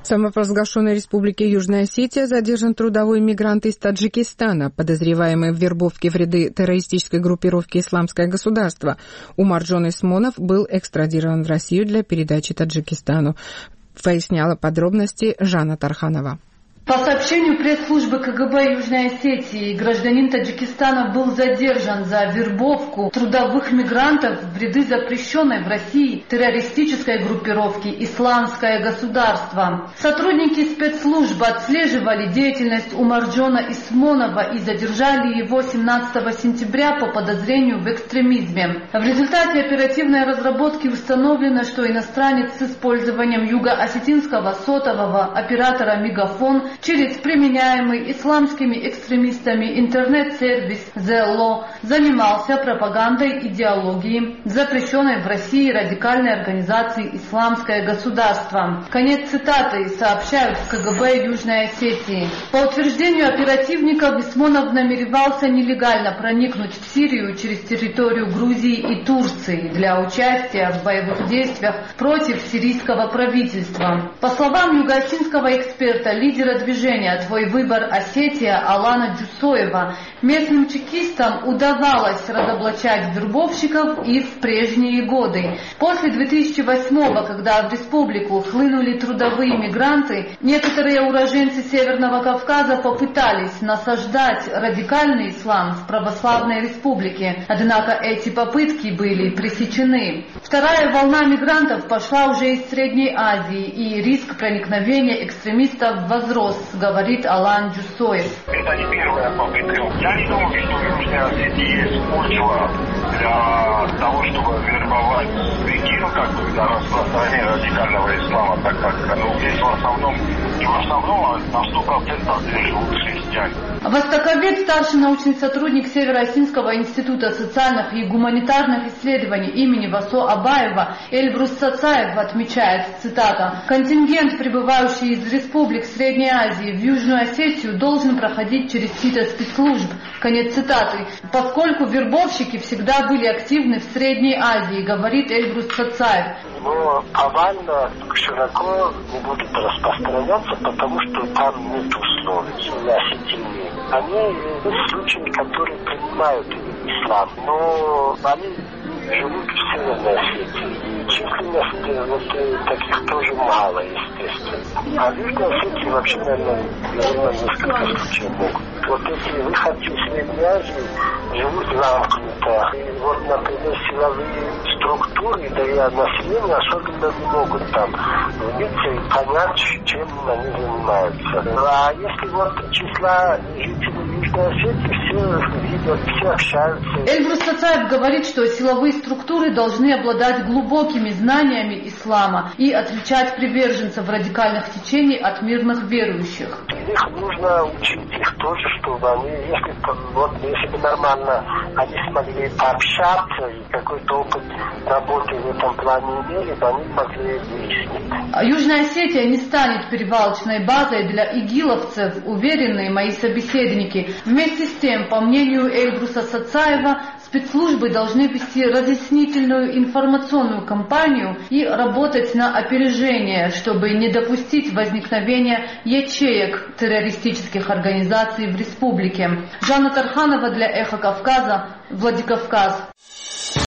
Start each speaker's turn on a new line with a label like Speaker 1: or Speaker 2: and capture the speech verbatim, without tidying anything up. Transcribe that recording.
Speaker 1: В самопровозглашенной республике Южная Осетия задержан трудовой мигрант из Таджикистана, подозреваемый в вербовке в ряды террористической группировки «Исламское государство». Умарджон Исмонов был экстрадирован в Россию для передачи Таджикистану. Поясняла подробности Жанна Тарханова.
Speaker 2: По сообщению пресс-службы КГБ Южной Осетии, гражданин Таджикистана был задержан за вербовку трудовых мигрантов в ряды запрещенной в России террористической группировки «Исламское государство». Сотрудники спецслужб отслеживали деятельность Умарджона Исмонова и задержали его семнадцатого сентября по подозрению в экстремизме. В результате оперативной разработки установлено, что иностранец с использованием юго-осетинского сотового оператора «Мегафон» через применяемый исламскими экстремистами интернет-сервис Zello занимался пропагандой идеологии, запрещенной в России радикальной организации «Исламское государство». Конец цитаты, сообщают в КГБ Южной Осетии. По утверждению оперативников, Исмонов намеревался нелегально проникнуть в Сирию через территорию Грузии и Турции для участия в боевых действиях против сирийского правительства. По словам юго-осетинского эксперта, лидера движения «Твой выбор Осетия» Алана Джусоева, местным чекистам удавалось разоблачать вербовщиков и в прежние годы. После две тысячи восьмого, когда в республику хлынули трудовые мигранты, некоторые уроженцы Северного Кавказа попытались насаждать радикальный ислам в православной республике, однако эти попытки были пресечены. Вторая волна мигрантов пошла уже из Средней Азии, и риск проникновения экстремистов возрос, говорит Алан Джусоев.
Speaker 3: Это не первая попытка. Я не думаю, что Южная Осетия использовала для того, чтобы вербовать Пекин, как бы, для распространения радикального ислама, так как ну, здесь в основном, и в основном на сто процентов здесь живут христиане.
Speaker 2: Востоковед, старший научный сотрудник Северо-Осетинского института социальных и гуманитарных исследований имени Васо Абаева Эльбрус Цацаев отмечает, цитата, «Контингент, прибывающий из республик Средней Азии в Южную Осетию, должен проходить через сито спецслужб». Конец цитаты. Поскольку вербовщики всегда были активны в Средней Азии, говорит Эльбрус Цацаев.
Speaker 4: Но повально широко не будет распространяться, потому что там нет условий. Осетины, они есть случаи, которые принимают ислам, но они живут в Северной Осетии. Численность вот, таких тоже мало, естественно. А в Южной Осетии вообще, наверное, наверное, несколько случаев могут. Вот эти выходцы из Средней Азии живут замкнуто. И вот, например, силовые структуры, да и население особенно не могут там влиться и понять, чем они занимаются. А если вот числа жителей Южной Осетии, все видят, все общаются.
Speaker 2: Эльбрус Цацаев говорит, что силовые структуры должны обладать глубокими знаниями ислама и отличать приверженцев радикальных течений от мирных верующих.
Speaker 4: Их нужно учить, их тоже, чтобы они, если, вот, если бы нормально они смогли пообщаться и какой-то опыт работы в этом плане имели, бы они могли выяснить.
Speaker 2: Южная Осетия не станет перевалочной базой для игиловцев, уверены мои собеседники. Вместе с тем, по мнению Эльбруса Цацаева, спецслужбы должны вести разъяснительную информационную кампанию и работать на опережение, чтобы не допустить возникновения ячеек террористических организаций в республике. Жанна Тарханова для Эхо Кавказа, Владикавказ.